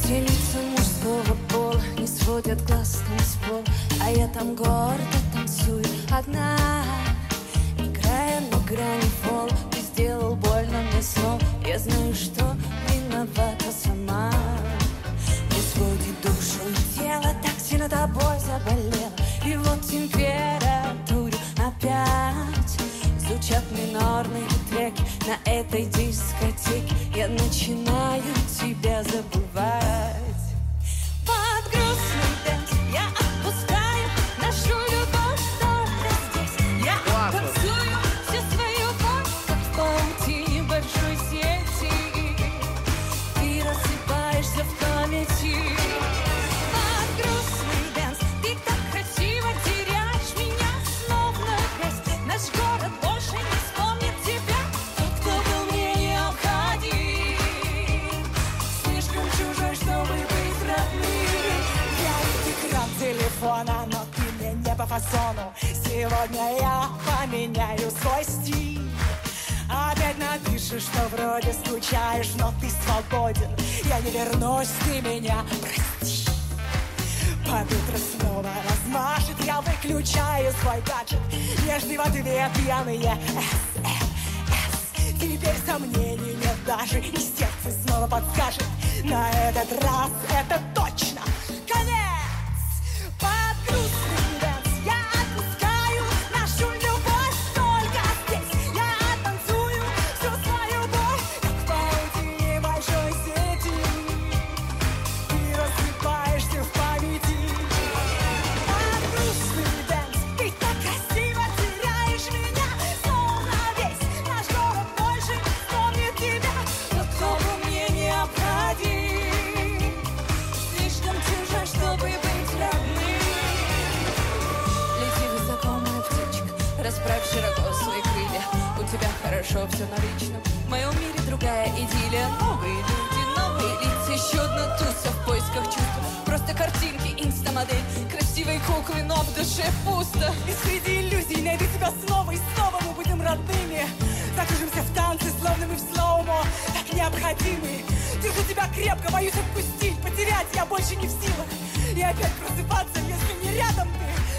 Все лица мужского пола не сводят глаз с танцпол, а я там гордо танцую одна, играя на грани фол. Ты сделал больно мне снова, я знаю, что виновата сама. Не сводит душу и тело, так сильно тобой заболело. И вот температура опять звучат минорные треки на этой дискотеке. Я начинаю тебя забывать. Под грустный дэнс я отпускаю нашу любовь только здесь. Я танцую всю свою боль, как в паутине большой сети. Ты рассыпаешься в памяти. Под грустный дэнс ты так красиво теряешь меня, словно грязь. Наш город больше не вспомнит тебя, тот, кто был мне необходим. Слишком чужой, чтобы быть родным. Я экран телефона, но ты мне не по фасону. Сегодня я поменяю свой стиль. Опять напишешь, что вроде скучаешь, но ты свободен. Я не вернусь, ты меня прости. Под утро снова размашет, я выключаю свой гаджет. Нежный в ответ пьяные СМС. Теперь сомнений нет даже, и сердце снова подскажет. На этот раз это точно конец. Под грустный дэнс я отпускаю нашу любовь только здесь. Я танцую всю свою боль, как в паутине большой сети. Ты рассыпаешься в памяти. Под грустный дэнс ты так красиво теряешь меня, словно весь наш город больше не вспомнит тебя. Тот, кто был мне необходим, слишком чужой, чтобы быть родным. Лети высоко, моя птичка, расправь широко свои крылья. У тебя хорошо все на личном, в моем мире другая идиллия. Новые люди, новые лица, еще одна туса в поисках чувств. Просто картинки, инстамодель, красивые куклы, но в душе пусто. И среди иллюзий найду тебя снова, и снова мы будем родными. Закружимся в танце, словно мы в слоумо, так необходимы. Держу тебя крепко, боюсь отпустить, потерять я больше не в силах. И опять просыпаться, если не рядом ты.